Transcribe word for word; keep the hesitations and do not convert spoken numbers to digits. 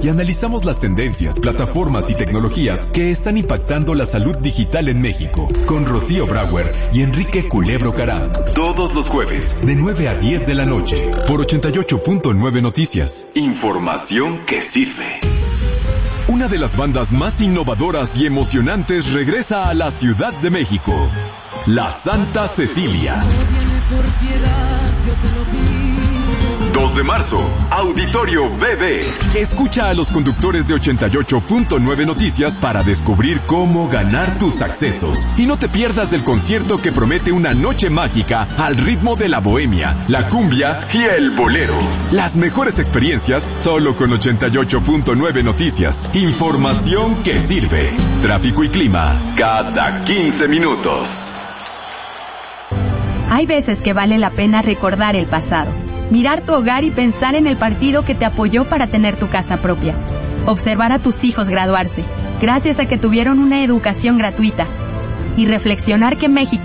y analizamos las tendencias, plataformas y tecnologías que están impactando la salud digital en México, con Rocío Brauer y Enrique Culebro Caram. Todos los jueves, de nueve a diez de la noche, por ochenta y ocho punto nueve Noticias. Información que sirve. Una de las bandas más innovadoras y emocionantes regresa a la Ciudad de México. La Santa Cecilia. dos de marzo, Auditorio B B. Escucha a los conductores de ochenta y ocho punto nueve Noticias para descubrir cómo ganar tus accesos. Y no te pierdas del concierto que promete una noche mágica al ritmo de la bohemia, la cumbia y el bolero. Las mejores experiencias solo con ochenta y ocho punto nueve Noticias. Información que sirve. Tráfico y clima cada quince minutos. Hay veces que vale la pena recordar el pasado. Mirar tu hogar y pensar en el partido que te apoyó para tener tu casa propia. Observar a tus hijos graduarse, gracias a que tuvieron una educación gratuita. Y reflexionar que México